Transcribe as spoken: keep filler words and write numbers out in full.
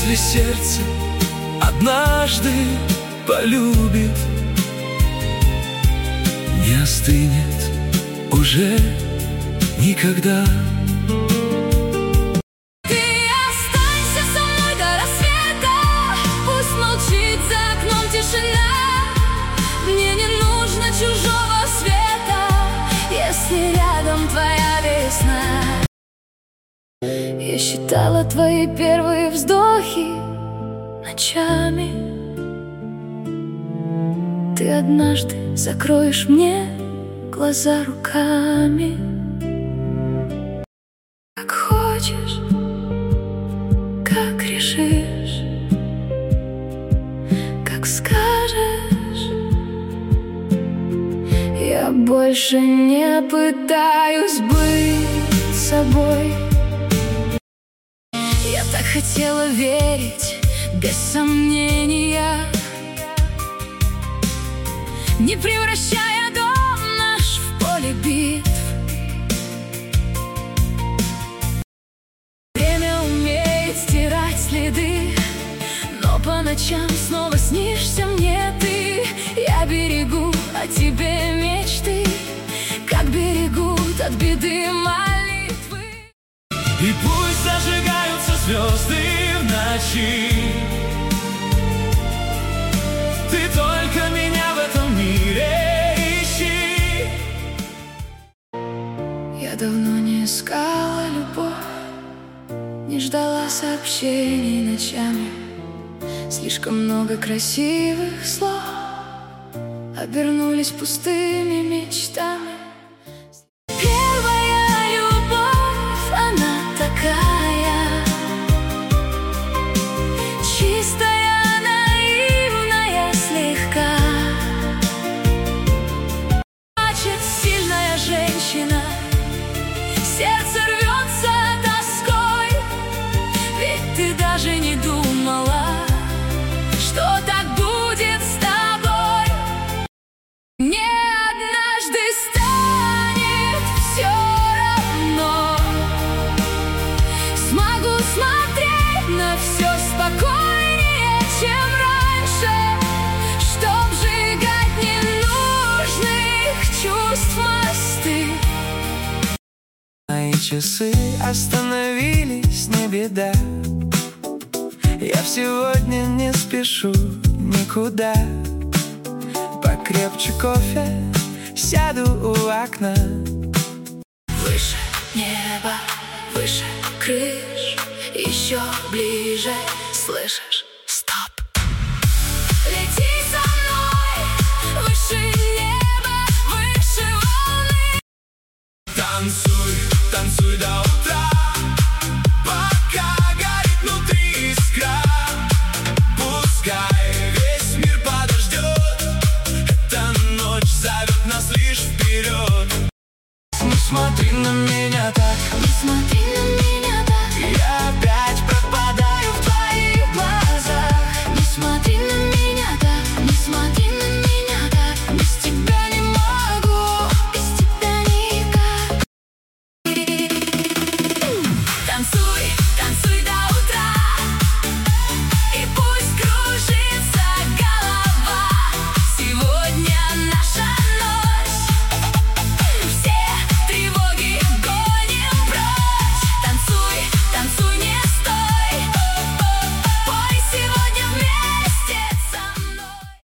Если сердце однажды полюбит, не остынет уже никогда. Ты останься со мной до рассвета, пусть молчит за окном тишина. Мне не нужно чужого света, если рядом твоя весна. Я считала твои первые вздохи ночами. Ты однажды закроешь мне глаза руками. Как хочешь, как решишь, как скажешь. Я больше не пытаюсь быть собой. Я так хотела верить без сомнения, не превращая дом наш в поле битв. Время умеет стирать следы, но по ночам снова снишься мне ты. Я берегу о тебе мечты, как берегут от беды молитвы. И пусть зажигаются звезды в ночи, ты только меня в этом мире ищи. Я давно не искала любовь, не ждала сообщений ночами. Слишком много красивых слов обернулись пустыми мечтами. Первая любовь, она такая чистая, наивная слегка. Плачет сильная женщина, сердце рвется тоской. Ведь ты даже не думала, что так будет с тобой. Мне однажды станет все равно, смогу смотреть на все спокойнее, чем раньше, чтоб сжигать ненужных чувств мосты. Мои часы остановились, не беда. Я сегодня не спешу никуда. Покрепче кофе, сяду у окна. Выше неба, выше крыш, еще ближе, слышишь?